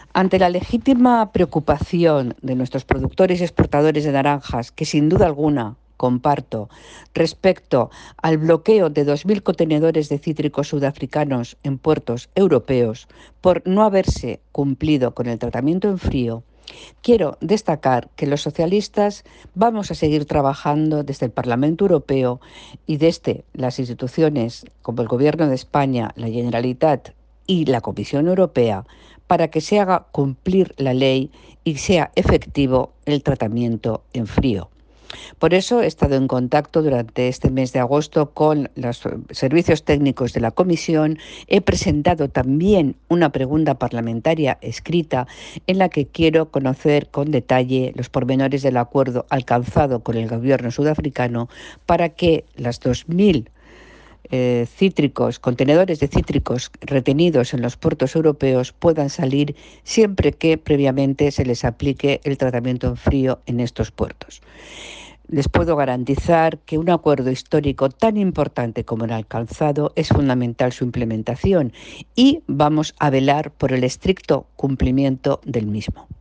Ante la legítima preocupación de nuestros productores y exportadores de naranjas, que sin duda alguna comparto, respecto al bloqueo de 2.000 contenedores de cítricos sudafricanos en puertos europeos por no haberse cumplido con el tratamiento en frío, quiero destacar que los socialistas vamos a seguir trabajando desde el Parlamento Europeo y desde las instituciones como el Gobierno de España, la Generalitat y la Comisión Europea para que se haga cumplir la ley y sea efectivo el tratamiento en frío. Por eso he estado en contacto durante este mes de agosto con los servicios técnicos de la Comisión. He presentado también una pregunta parlamentaria escrita en la que quiero conocer con detalle los pormenores del acuerdo alcanzado con el gobierno sudafricano para que las 2.000 contenedores de cítricos retenidos en los puertos europeos puedan salir siempre que previamente se les aplique el tratamiento en frío en estos puertos. Les puedo garantizar que un acuerdo histórico tan importante como el alcanzado es fundamental su implementación y vamos a velar por el estricto cumplimiento del mismo.